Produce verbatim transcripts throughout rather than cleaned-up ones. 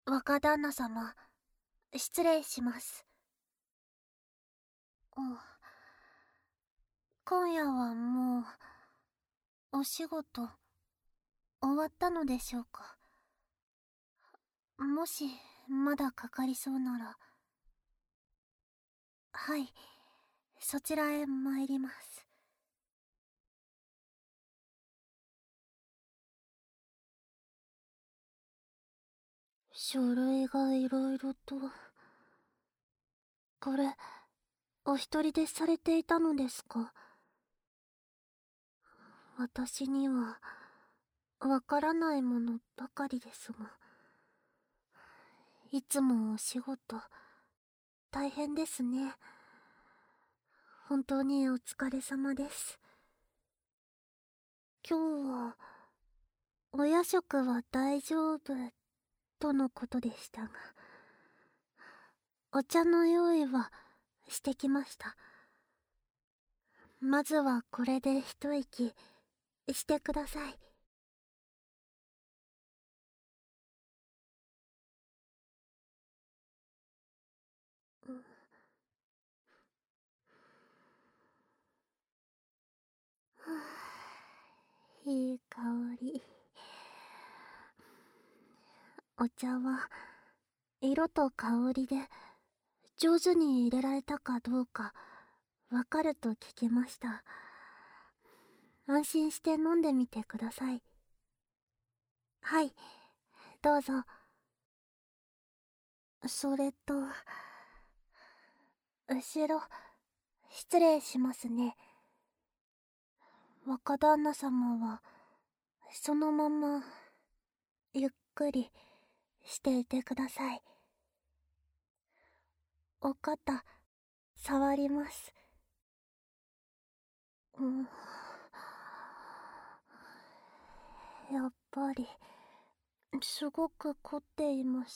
若旦那様、失礼します。お今夜はもう、お仕事、終わったのでしょうか。もし、まだかかりそうなら。はい、そちらへ参ります。書類がいろいろと。これ、お一人でされていたのですか？私には、わからないものばかりですが。いつもお仕事、大変ですね。本当にお疲れ様です。今日は、お夜食は大丈夫、とのことでしたが。お茶の用意は、してきました。まずはこれで一息、してください。いい香り。お茶は色と香りで上手に入れられたかどうかわかると聞きました。安心して飲んでみてください。はい、どうぞ。それと、後ろ、失礼しますね。若旦那様は、そのまま、ゆっくりしていてください。お肩、触ります。うん、やっぱり、すごく凝っています。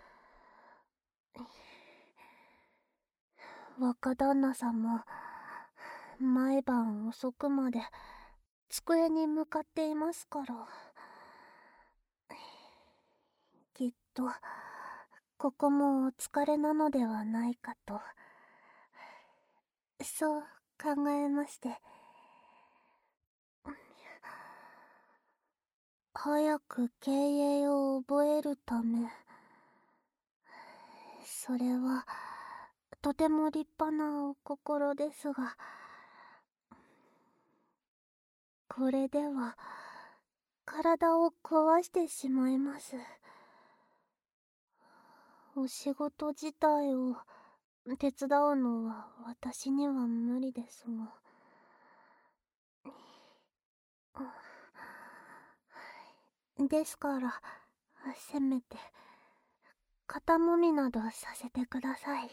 若旦那様、毎晩遅くまで机に向かっていますから。きっと、ここもお疲れなのではないかと、そう考えまして。早く経営を覚えるため、それは、とても立派なお心ですが、これでは、体を壊してしまいます。お仕事自体を手伝うのは私には無理ですが。ですから、せめて、肩もみなどさせてください。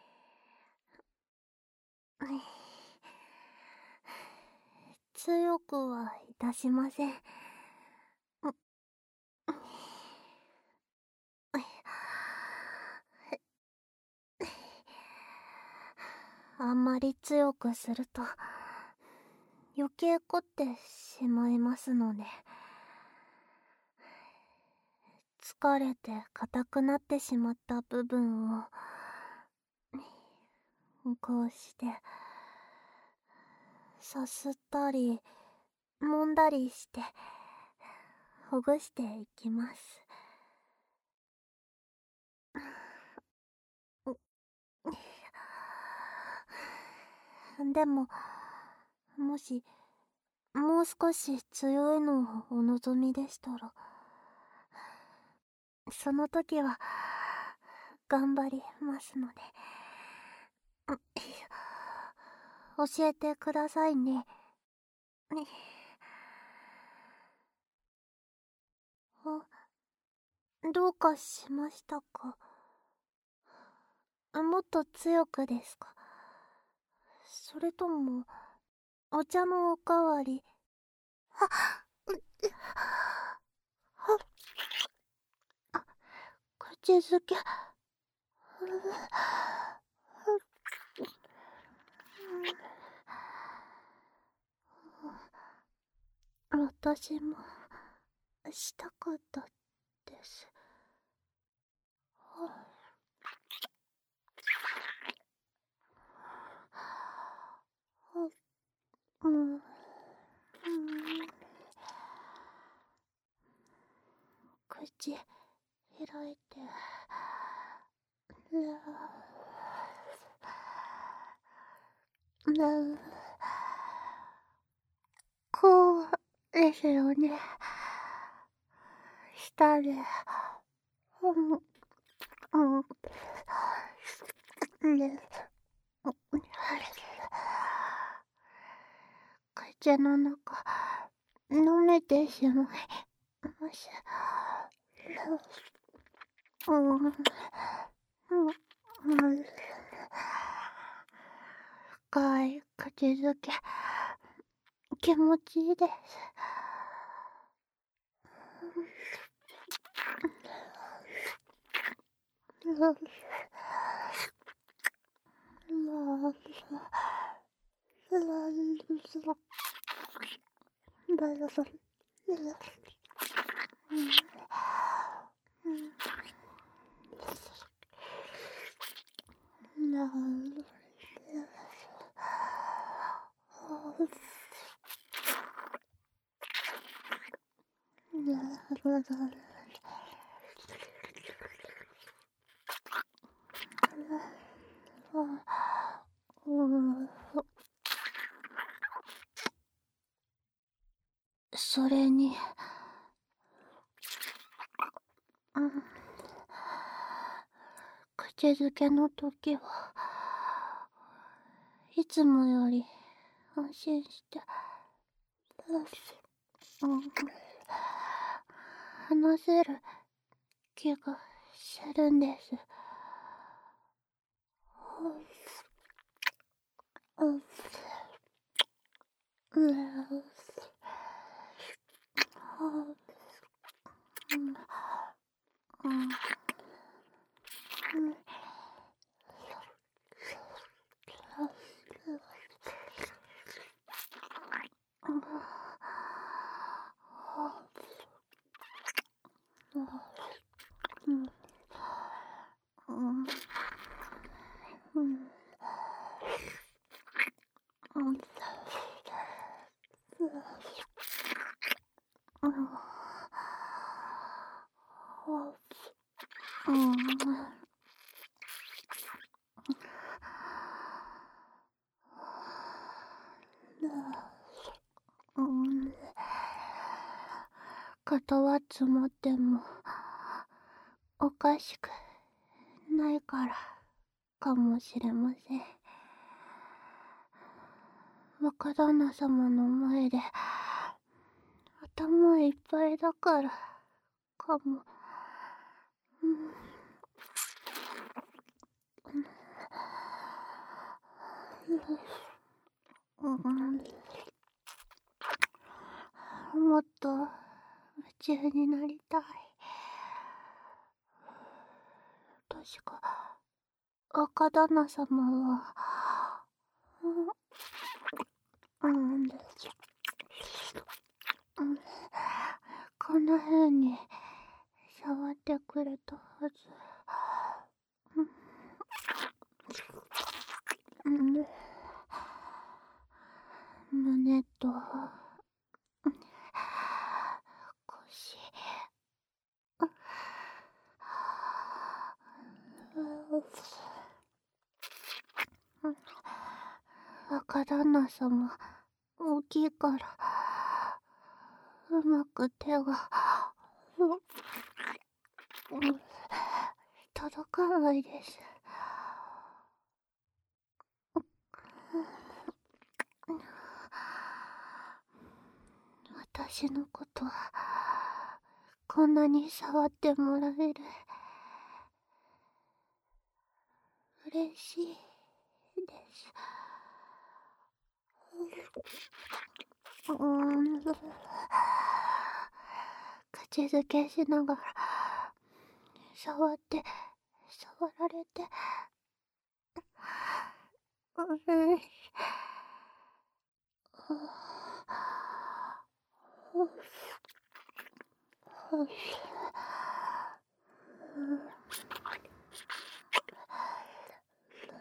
強くはいたしません。あんまり強くすると余計凝ってしまいますので、疲れて硬くなってしまった部分をこうしてさすったり揉んだりしてほぐしていきます。でも、もしもう少し強いのをお望みでしたら、その時は頑張りますので、教えてくださいね。あ、どうかしましたか？もっと強くですか？それとも、お茶のおかわり。はっ、はっ、あ、口づけ。私もしたかったです。 うん、うん、口開いて、な、こうですよね。下で、うん、うん、で、口の中、飲めてしまいます。うん、うん、うん、深い口づけ、気持ちいいです。それに、うん、口づけの時はいつもより安心して、うん、話せる気がするんです。うん、うん、うん、うん、肩は積もってもおかしくないからかもしれません。若旦那様の前で頭いっぱいだからかも。うん、うん、もっと夢中になりたい。確か若旦那様は、うん、うん、うん、こんな風に触ってくれたはず。うん、胸と腰、若旦那様大きいからうまく手が、うん、届かないです。私のことこんなに触ってもらえる、嬉しいです。うん、口づけしながら触って触られて、うん、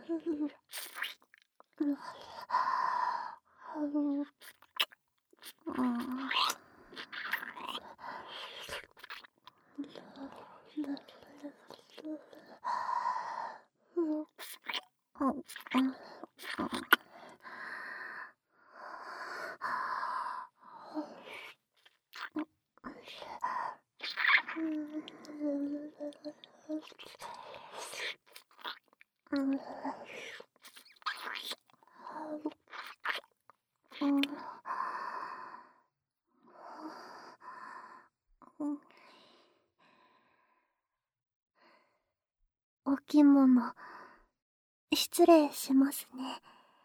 お着物、失礼しますね。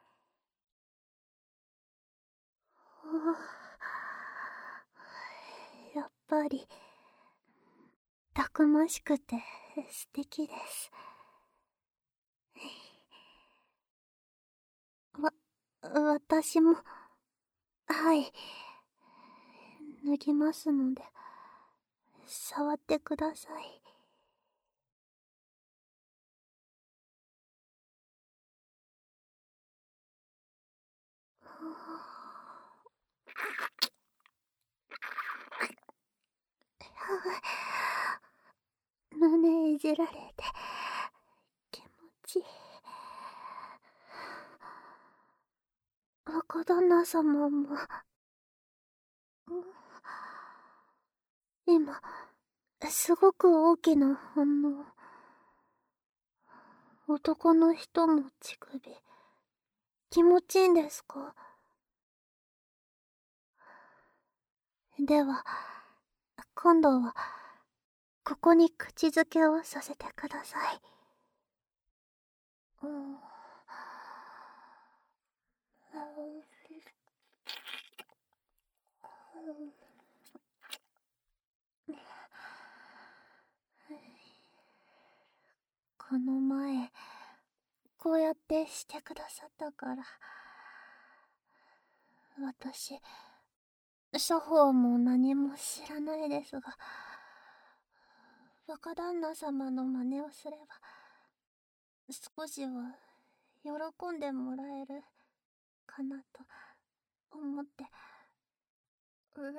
やっぱり、たくましくて素敵です。わ、私も、はい、脱ぎますので、触ってください。胸いじられて気持ちいい。若旦那様も、今すごく大きな反応。男の人の乳首気持ちいいんですか？では今度はここに口づけをさせてください。うん、この前こうやってしてくださったから、私作法も何も知らないですが、若旦那様の真似をすれば少しは喜んでもらえるかなと思って。うる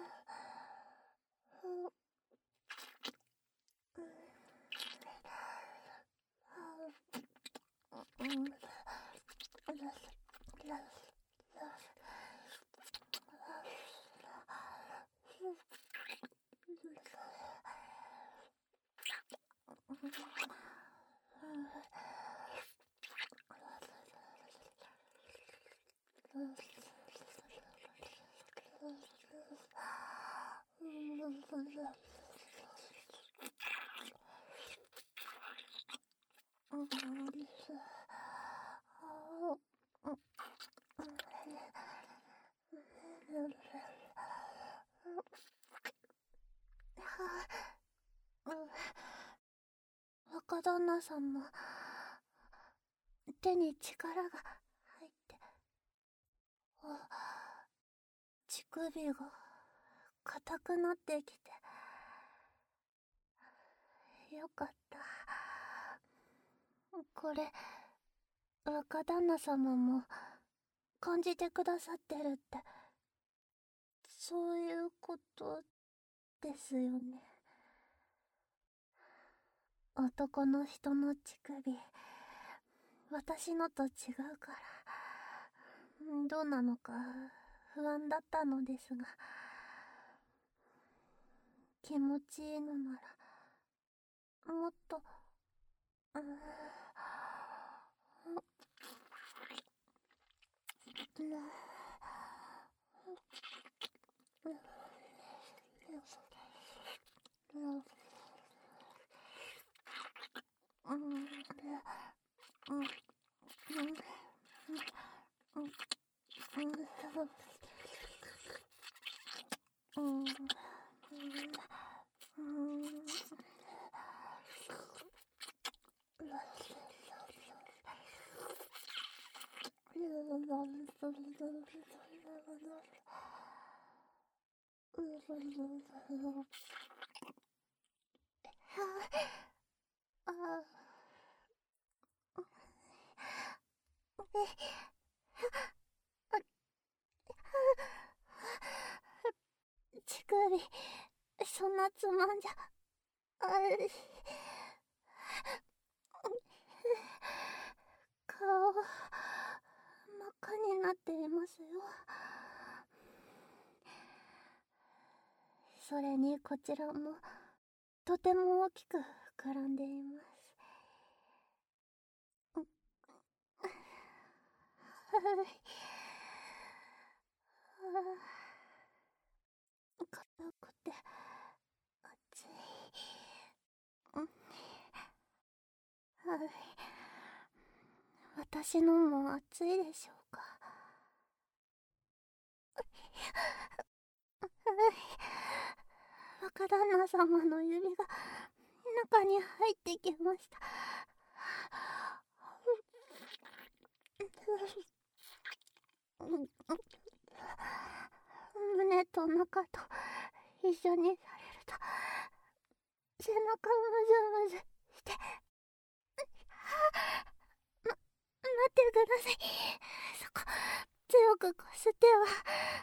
若旦那様、手に力が入って、乳首が硬くなってきて、よかった。これ若旦那様も感じてくださってるって、そういうことですよね。男の人の乳首、私のと違うから、どうなのか不安だったのですが、気持ちいいのならもっと、うーん、 乳首、そんなつまんじゃ、あい、顔、真っ赤になっていますよ。それにこちらも、とても大きく膨らんでいます。はい。硬くて、熱い。はい。私のも熱いでしょうか。はい。若旦那様の指が中に入ってきました。胸と中と一緒にされると背中をムズムズして、ま、待ってください。そこ強くこすっては、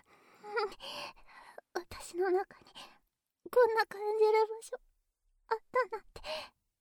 私の中にこんな感じる場所あったなんて。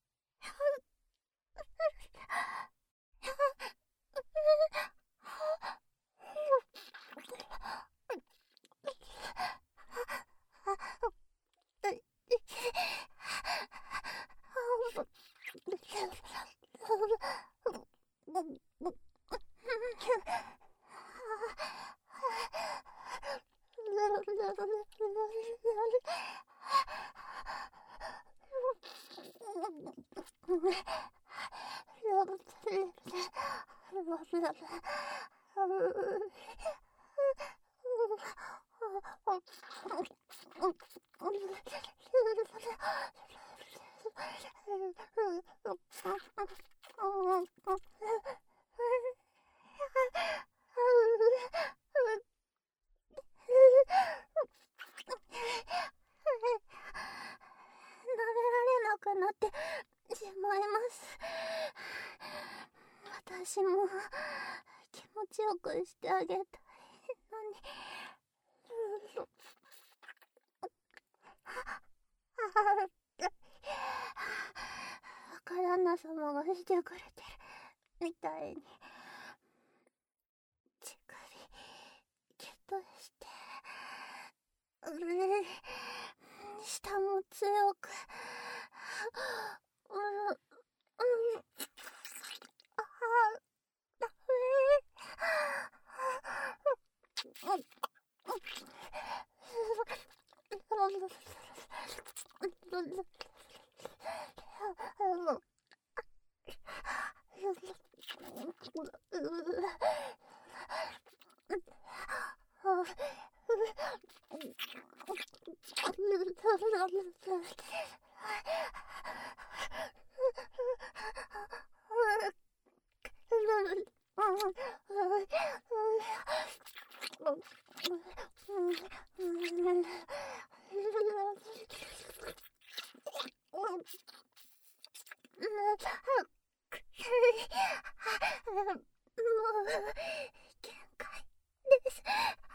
なってしまいます。私も気持ちよくしてあげたいのに。若旦那様がしてくれてるみたいに乳首ギュッとして、うれ舌も強く、うううああもう限界です。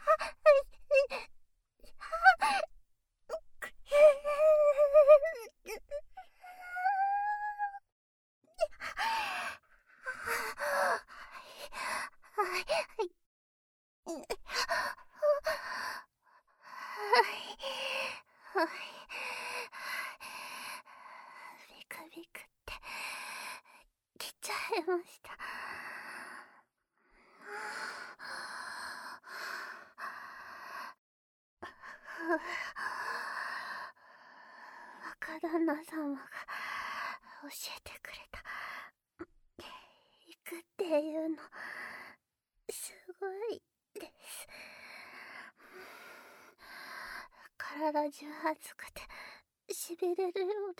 ビクビクって来ちゃいました。若旦那様が教えてくれた行くっていうのすごいです。体中熱くてしびれるようで、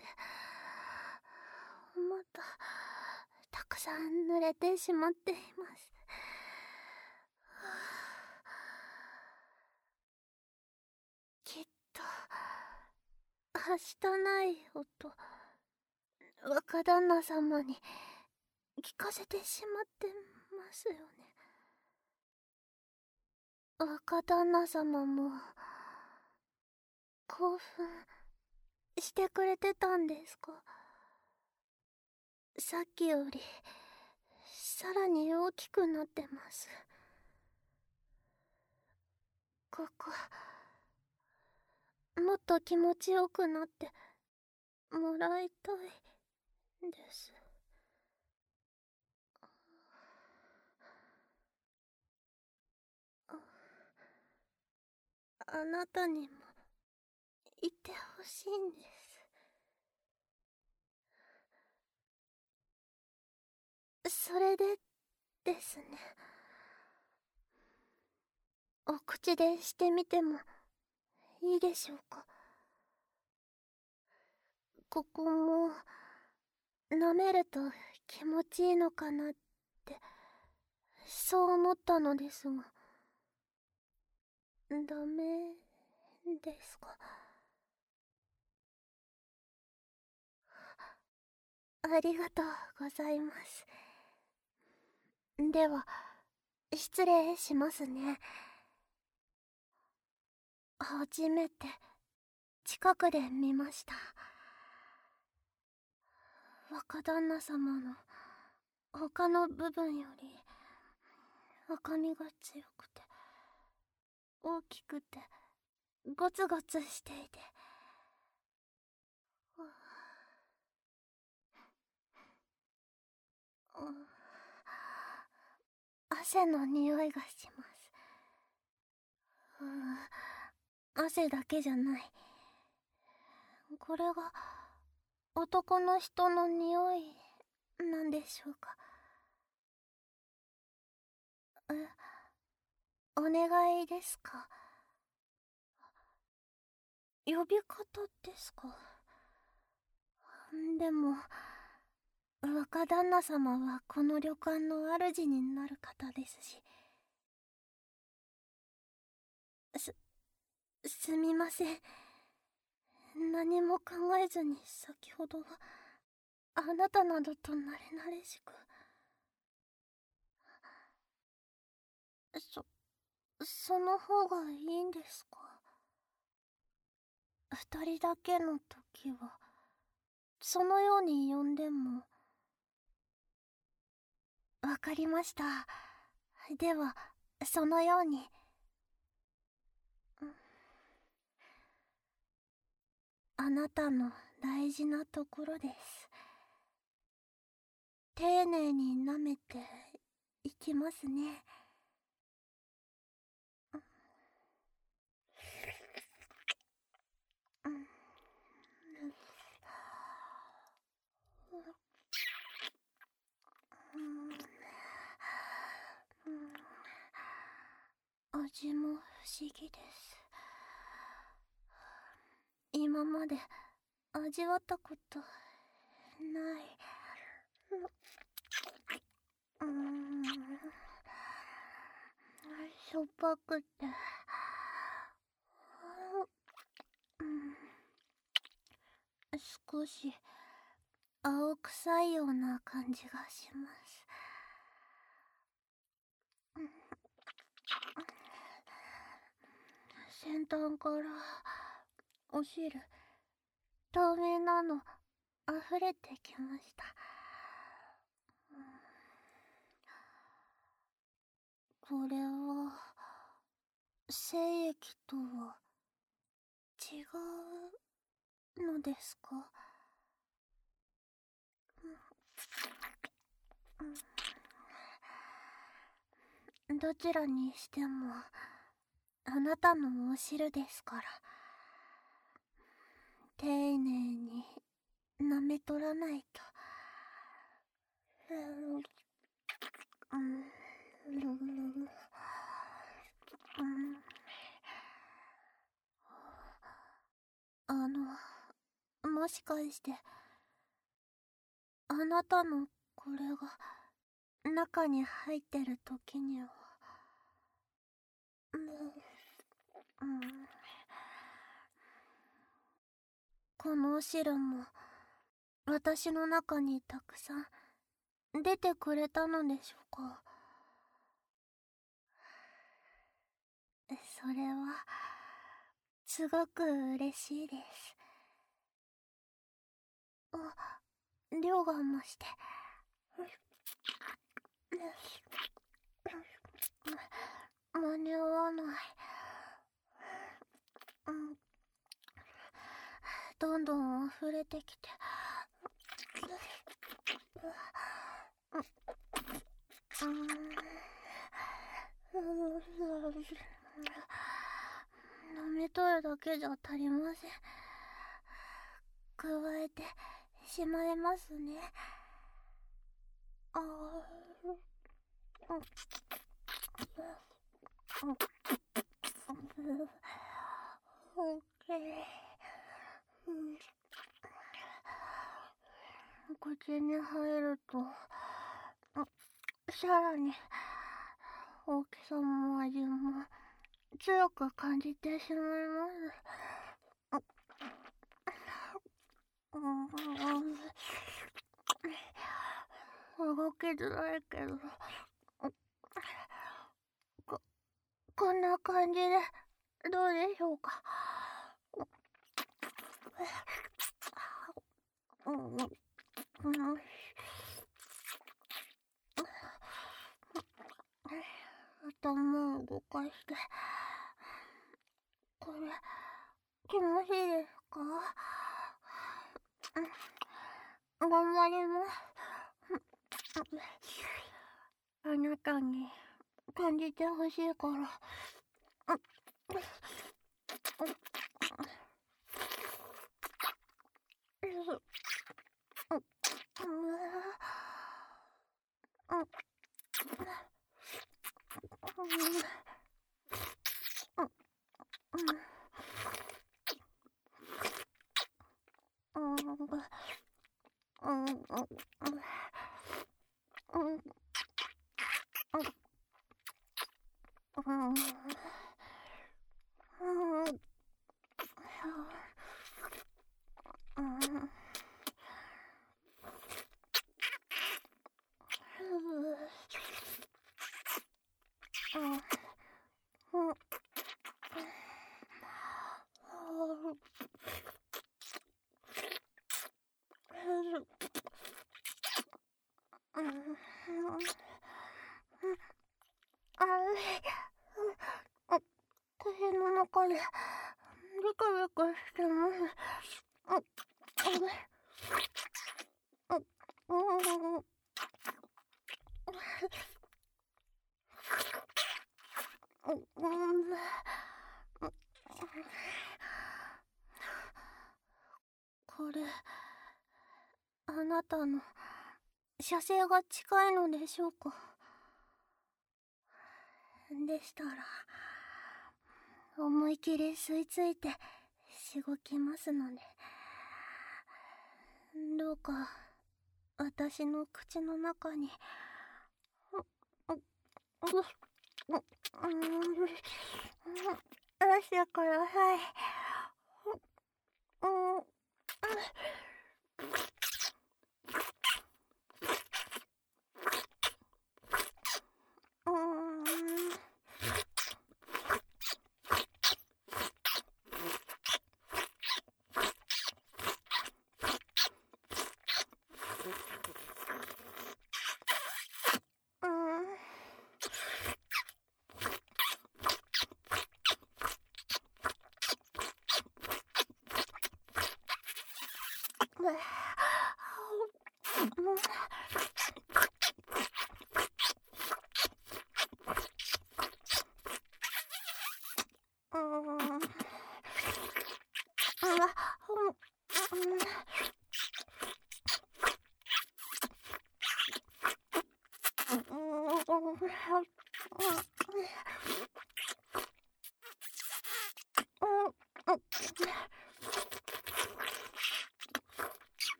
またたくさん濡れてしまっています。きっとはしたない音、若旦那様に聞かせてしまってまますよね。若旦那様も興奮してくれてたんですか？さっきよりさらに大きくなってます。ここもっと気持ちよくなってもらいたいです。あなたにもいてほしいんです。それでですね、お口でしてみてもいいでしょうか？ここも舐めると気持ちいいのかなって、そう思ったのですが。ダメですか？ありがとうございます。では失礼しますね。初めて近くで見ました。若旦那様の他の部分より赤みが強くて大きくてゴツゴツしていて、汗の匂いがします。汗だけじゃない、これが男の人の匂いなんでしょうか？え、お願いですか？呼び方ですか？でも若旦那様はこの旅館の主になる方ですし。す、すみません。何も考えずに先ほどはあなたなどとなれなれしく。そ、その方がいいんですか？二人だけの時はそのように呼んでも。わかりました。ではそのように。あなたの大事なところです。丁寧に舐めていきますね。味も不思議です。今まで味わったことない。うーん、しょっぱくて、うん、少し青臭いような感じがします。先端からお汁透明なの溢れてきました。これは精液とは違うのですか？どちらにしてもあなたのお汁ですから、丁寧に舐め取らないと。うん、あの、もしかしてあなたのこれが中に入ってる時にはもう、うん、このお汁も私の中にたくさん出てくれたのでしょうか？ それはすごく嬉しいです。あ、量が増して。間に合わない。うん、どんどん溢れてきて。うん、飲み取るだけじゃ足りません。加えてしまいますね。あー、口に入るとさらに大きさも味も強く感じてしまいます。動きづらいけど、こ、こんな感じでどうでしょうか。うんうん、頭を動かして。これ気持ちいいですか？頑張ります。あなたに感じてほしいから。口の中でビクビクしてます。これ、あなたの射精が近いのでしょうか。でしたら思い切り吸い付いてしごきますので、どうか私の口の中に出してください。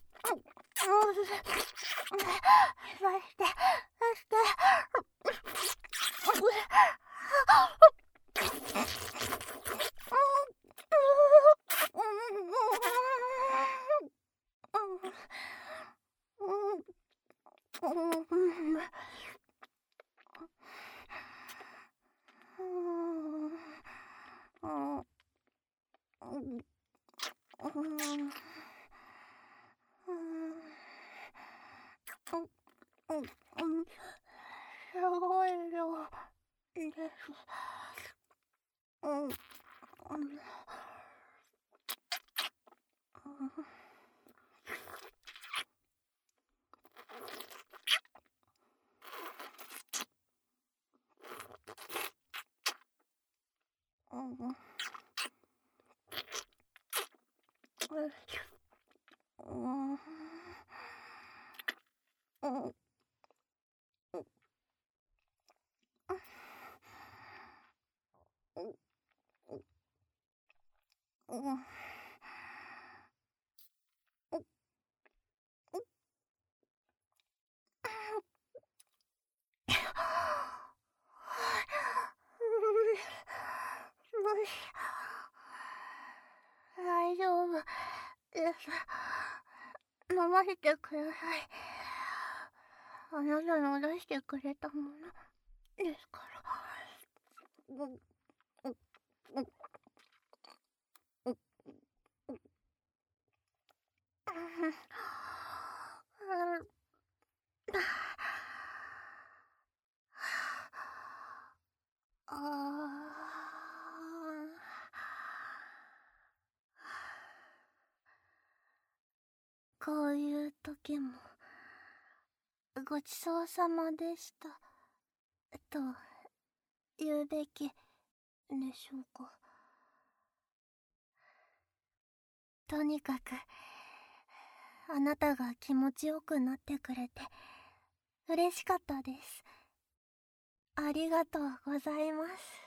そして、そして、 すごい量です。うん、うん、うん、うん、うん、うん。大丈夫です。飲ませてください。あなたの出してくれたものですから。うん、うん、うん、うん、ああ。こういう時もごちそうさまでしたと言うべきでしょうか。とにかくあなたが気持ちよくなってくれて嬉しかったです。ありがとうございます。